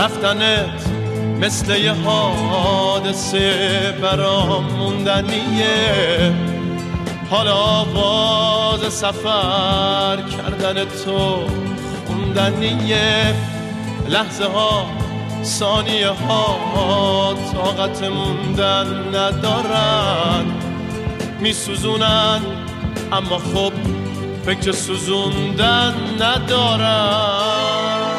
رفتنت مثل یه حادثه برام موندنیه. حالا آواز سفر کردن تو خوندنیه. لحظه ها ثانیه ها طاقت موندن ندارن، میسوزونن اما خب فکر سوزوندن ندارن.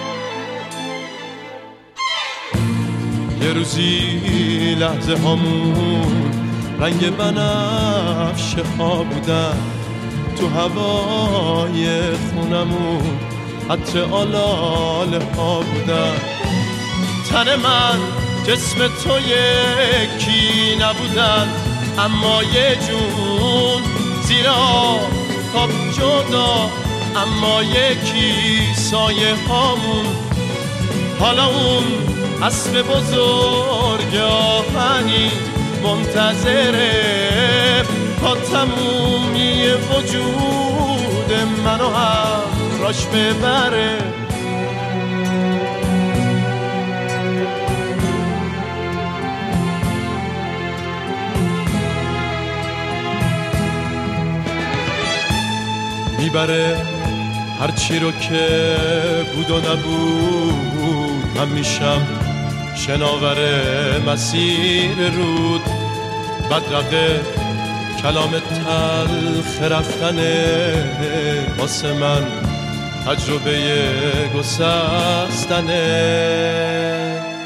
یه روزی لحظه هامون رنگ بنفشه ها بودن، تو هوای خونمون حتی آلاله ها بودن. تن من جسم تو یکی نبودن، اما یه جون زیر آفتاب جدا، اما یکی سایه هامون. حالا اون اسب بزرگ آهنی منتظره تا تمومی وجود منو همراش ببره. میبره هرچی رو که بود و نبود، من میشم شناور مسیر رود. بدرقه کلام تلخ رفتنه، واسه من تجربه گسستنه.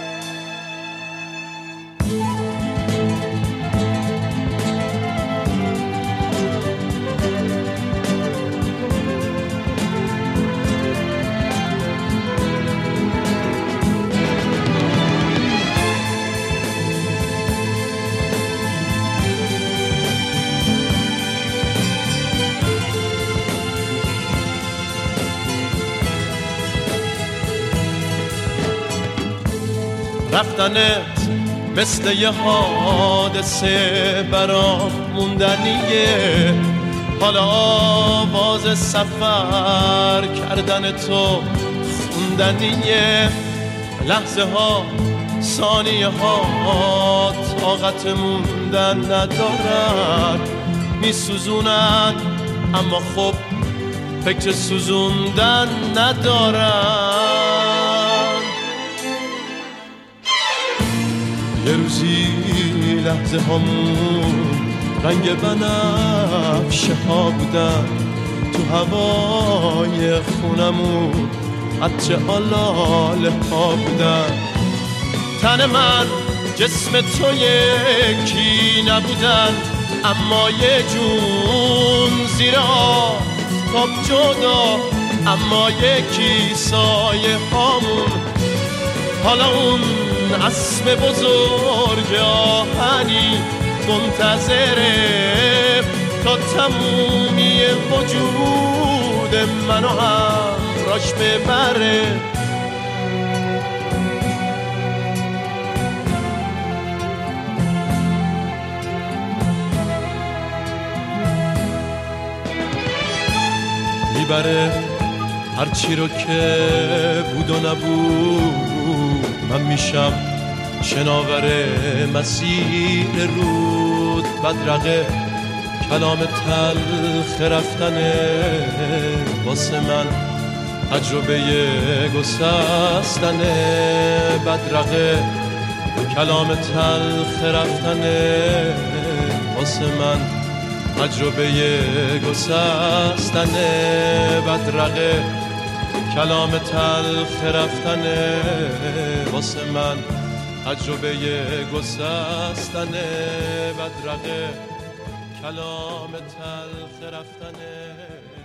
رفتنت مثل یه حادثه برام موندنیه. حالا آواز سفر کردن تو خوندنیه. لحظه ها ثانیه ها طاقت موندن ندارن، میسوزونن اما خب فکر سوزوندن ندارن. یه روزی لحظه هامون رنگ بنفشه ها بودن، تو هوای خونمون عطر آلاله ها بودن. تن من جسم تو یکی نبودن، اما یه جون زیر آفتاب جدا، اما یکی سایه هامون. حالا اون اسب بزرگ آهنی منتظره تا تمومی وجود منو همراش ببره. میبره هرچی رو که بود و نبود، من میشم شناور مسیر رود. بدرقه کلام تلخ رفتنه، واسه من تجربه گسستنه. بدرقه کلام تلخ رفتنه، واسه من تجربه گسستنه. بدرقه کلام تلخ رفتنه، واسه من تجربه گسستنه. بدرقه کلام تلخ رفتنه.